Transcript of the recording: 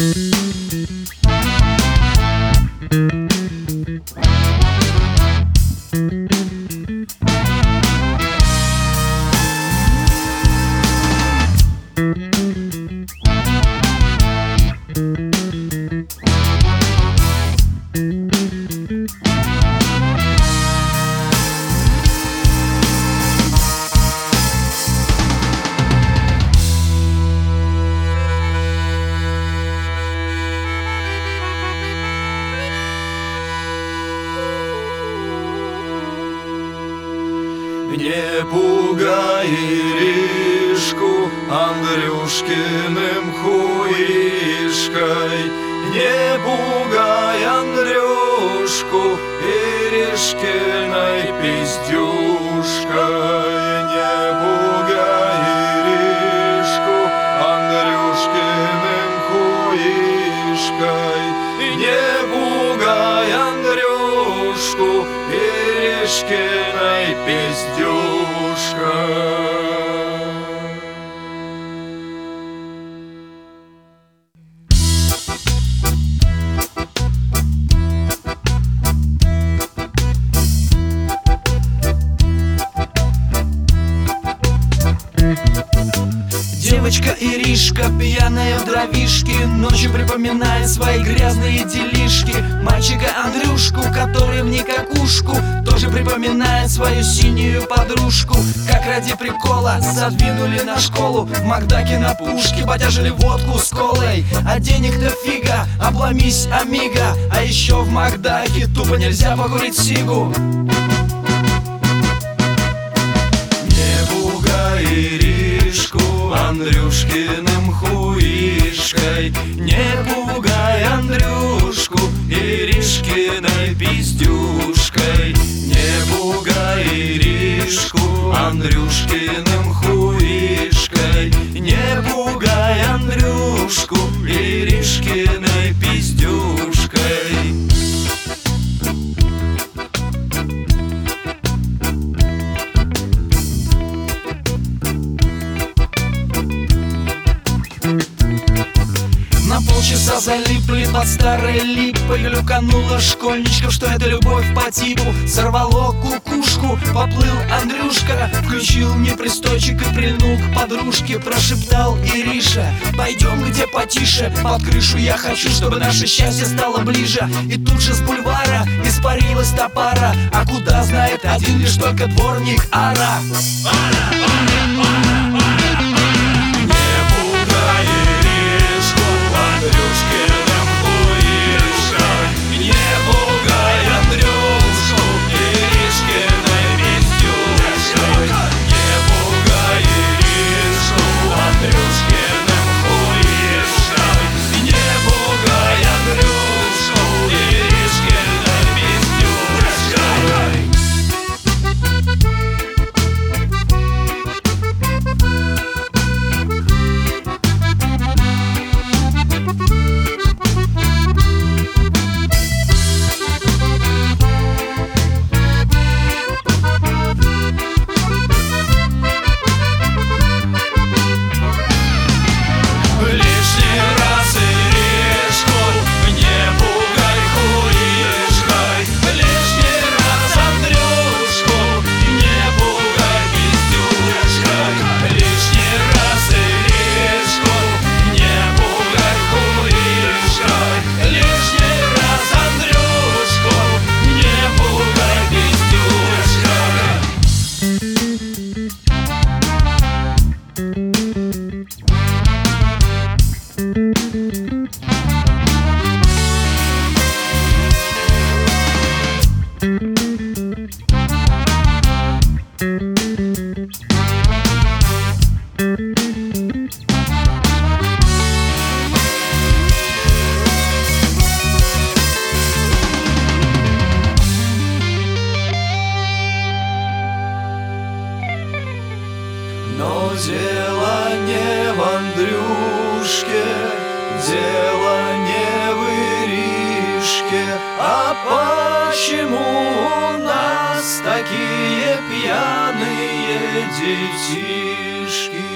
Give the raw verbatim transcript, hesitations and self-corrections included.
Не пугай Иришку Андрюшкиным хуишкой, не пугай Андрюшку Иришкиной пиздюшкой, не пугай Иришку Андрюшкиным хуишкой, не пугай Андрюшку Иришкиной пиздюшкой. Девочка Иришка, пьяная в дровишке, ночью припоминает свои грязные делишки. Мальчика Андрюшку, который в никакушку, тоже припоминает свою синюю подружку. Как ради прикола задвинули на школу, в Макдаке на пушке бодяжили водку с колой. А денег-то фига, обломись, амиго. А еще в Макдаке тупо нельзя покурить сигу. Не пугай Иришку Андрюшкиным хуишкой, не пугай Андрюшку Иришкиной пиздюшкой, не пугай Иришку Андрюшкиным хуишкой, не пугай Андрюшку Иришкиной пиздюшкой. На полчаса залипли под старой липой, люканула школьничков, что это любовь по типу. Сорвало кукушку, поплыл Андрюшка, включил мне пристойчик и прильнул к подружке. Прошептал Ириша: пойдем где потише, под крышу я хочу, чтобы наше счастье стало ближе. И тут же с бульвара испарилась та пара, а куда знает один лишь только дворник Ара. Андрюшкиным хуишкой, не пугай Андрюшку Иришкиной пиздюшкой, не пугай Иришку Андрюшкиным хуишкой, не пугай Андрюшку Иришкиной пиздюшкой. Но дело не в Андрюшке, дело не в Иришке, а почему у нас такие пьяные детишки?